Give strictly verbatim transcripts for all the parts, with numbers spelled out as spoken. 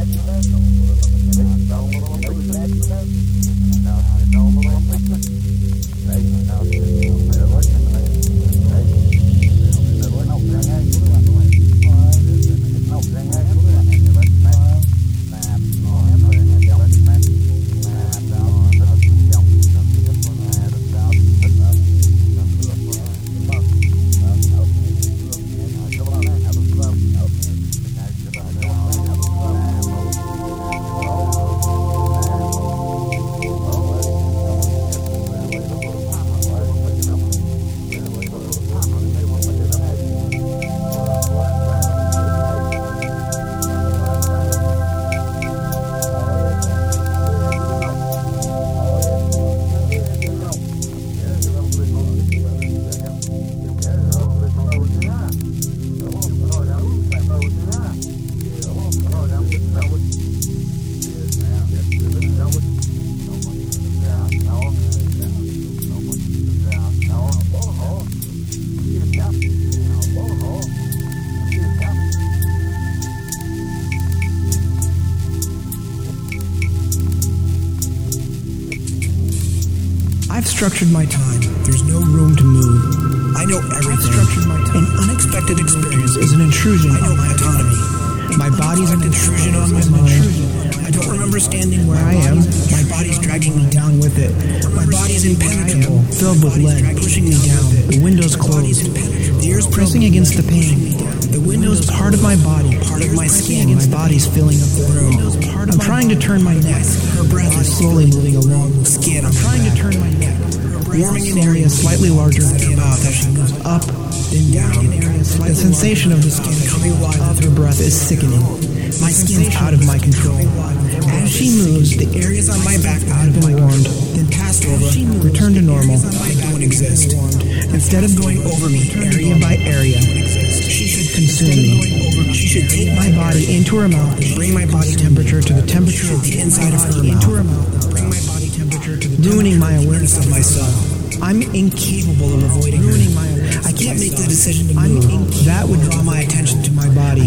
I've structured my time. There's no room to move. I know everything. I've structured my time. An unexpected experience is an intrusion on my autonomy. My body's an intrusion on my mind. I don't remember standing where I am. My body's dragging me down with it. My body's impenetrable, filled with lead, pushing me down. The window's closed. The ear's pressing against the pane. The window's part of my body, part of my skin. My body's filling up the room. I'm trying to turn my neck. Her breath is slowly moving along the skin. I'm trying to turn my neck, warming an area slightly larger than her mouth as she moves up and down. The sensation of the skin coming alive with her breath is sickening. My skin's out of my control. As she moves, the areas on my back that have been warmed, then passed over, return to normal. They don't exist. Instead of going over me area by area, she should consume me. She should take my body into her mouth and bring my body temperature to the temperature of the inside of her mouth. Bring my body temperature to the ruining my awareness of myself. I'm incapable of avoiding ruining my awareness. I can't make the decision to move. That would draw my attention to my body.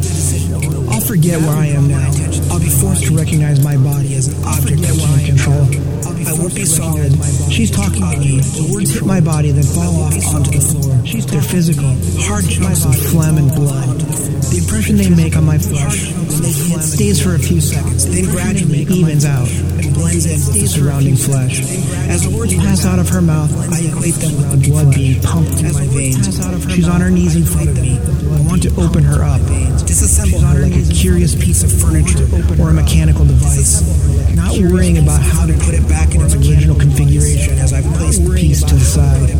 I'll forget where I am now. I'll be forced to recognize my body as an object I can't control. I won't be solid. She's talking to me. The words hit my body, then fall off onto the floor. They're physical. Hard chunks of phlegm and blood. The impression they make on my flesh stays for a few seconds, then gradually evens out and blends in with the surrounding flesh. As the words pass out of her mouth, I equate them with blood being pumped through my veins. She's on her knees in front of me. I want to open her up, disassemble her like a curious piece of furniture or a mechanical device, not worrying about how to put it back in its original configuration as I place the piece to the side.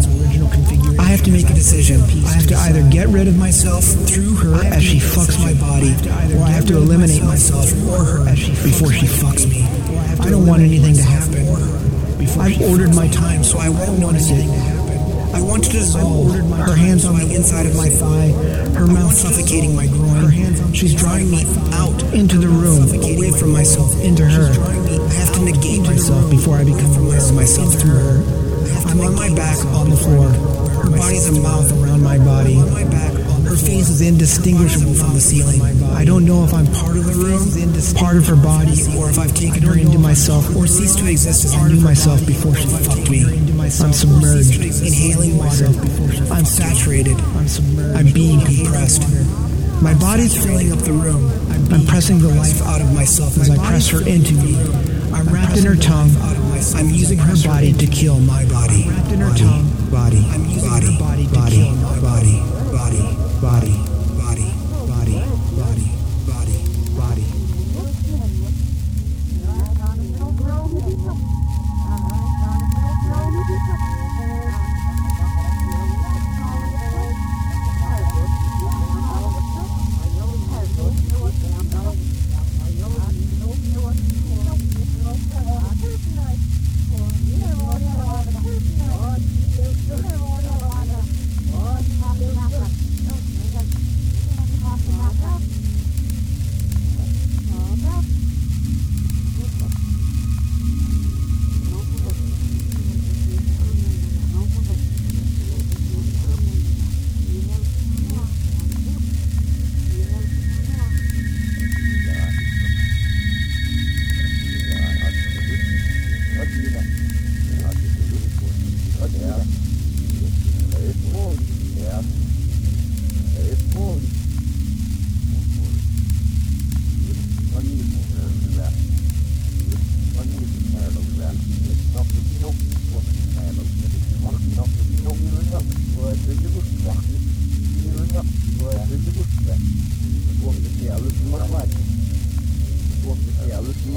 I have to make a decision. I have to either get rid of myself through her as she fucks my body, or I have to eliminate myself or her before she fucks me. I don't want anything to happen. I've ordered my time, so I won't want anything to happen. I want to dissolve. Her hands on the inside of my thigh, her mouth suffocating my groin. She's drawing me out into the room, away from myself, into her. I have to negate myself before I become aware of myself through her. I'm on my back on the floor. Her body's a mouth around my body. Her face is indistinguishable from the ceiling. I don't know if I'm part of the room, part of her body, or if I've taken her into myself or ceased to exist as part of myself before she fucked me. I'm submerged, inhaling water. I'm saturated. I'm being compressed. My body's filling up the room. I'm pressing the life out of myself as I press her into me. I'm wrapped in her tongue. I'm using her body to kill my body. Wrapped in her tongue. Body, body, body, body, body, body, body, body, body, body, body, body.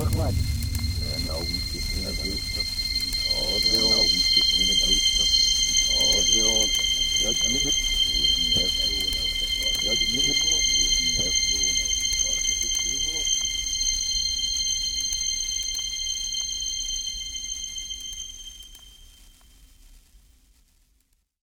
what? No, we just need to do stuff. Oh, no, we just need to do stuff. Oh, no,